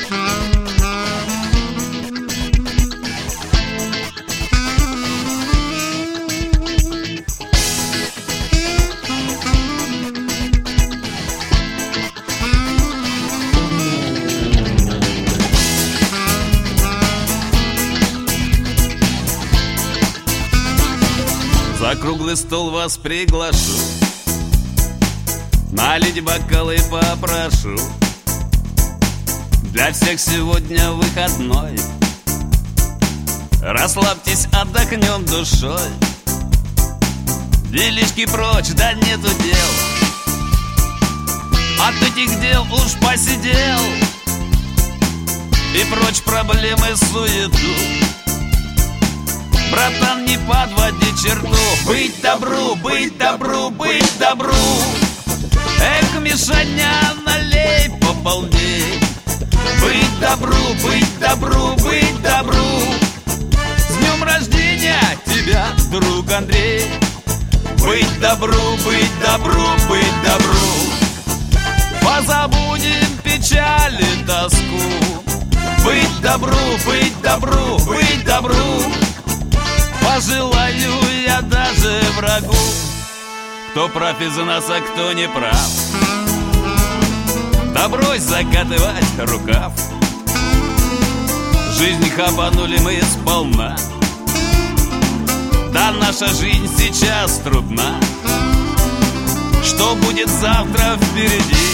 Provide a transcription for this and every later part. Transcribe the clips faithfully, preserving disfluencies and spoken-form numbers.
За круглый стол вас приглашу, налить бокалы попрошу. Для всех сегодня выходной, расслабьтесь, отдохнем душой. Делишки прочь, да нету дел, от этих дел уж посидел. И прочь проблемы, суету. Братан, не подводи черту. Быть добру, быть добру, быть добру. Эх, Мишаня, налей пополней. Быть добру, быть добру, быть добру. С днем рождения тебя, друг Андрей. Быть добру, быть добру, быть добру. Позабудем печаль и тоску. Быть добру, быть добру, быть добру. Пожелаю я даже врагу, кто прав из нас, а кто не прав. Да брось закатывать рукав. Жизнь хапанули мы сполна. Да наша жизнь сейчас трудна. Что будет завтра впереди?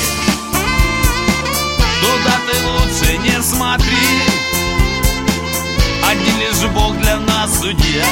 Туда ты лучше не смотри. Один лишь Бог для нас судья.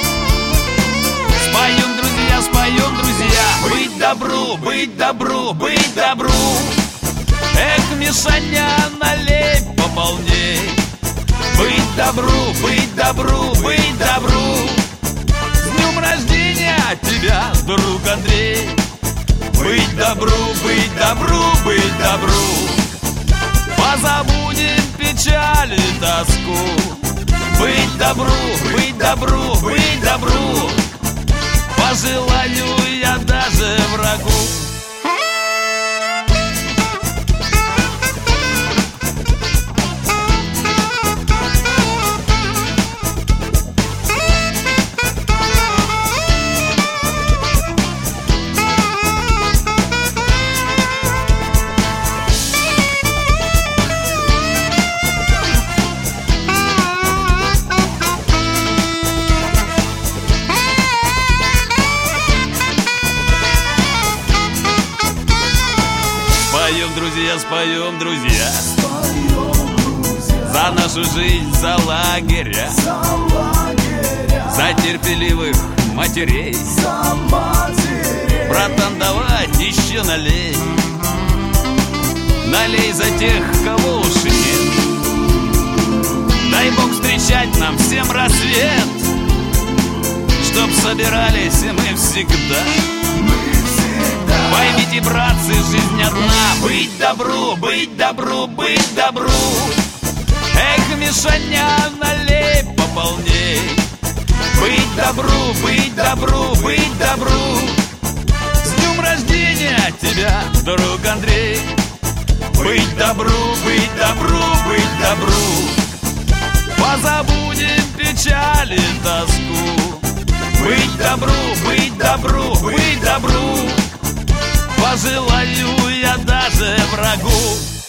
Споем, друзья, споем, друзья. Быть добру, быть добру, быть добру. Эх, Мишаня, налей пополней. Быть добру, быть добру, быть добру. С днем рождения тебя, друг Андрей. Быть добру, быть добру, быть добру. Позабудем печаль и тоску. Быть добру, быть добру, быть добру. Пожелаю я даже врагу. Споем, друзья, споем, друзья, споем, друзья. За нашу жизнь, за лагеря, за, лагеря. За терпеливых матерей, за матерей. Братан, давай еще налей. Налей за тех, кого уж нет. Дай Бог встречать нам всем рассвет, чтоб собирались мы всегда. Поймите, братцы, жизнь одна. Быть добру, быть добру, быть добру. Эх, Мишаня, налей пополней. Быть добру, быть добру, быть добру. С днем рождения тебя, друг Андрей. Быть добру, быть добру, быть добру. Позабудем печаль и тоску. Быть добру, быть добру, быть добру. Пожелаю я даже врагу.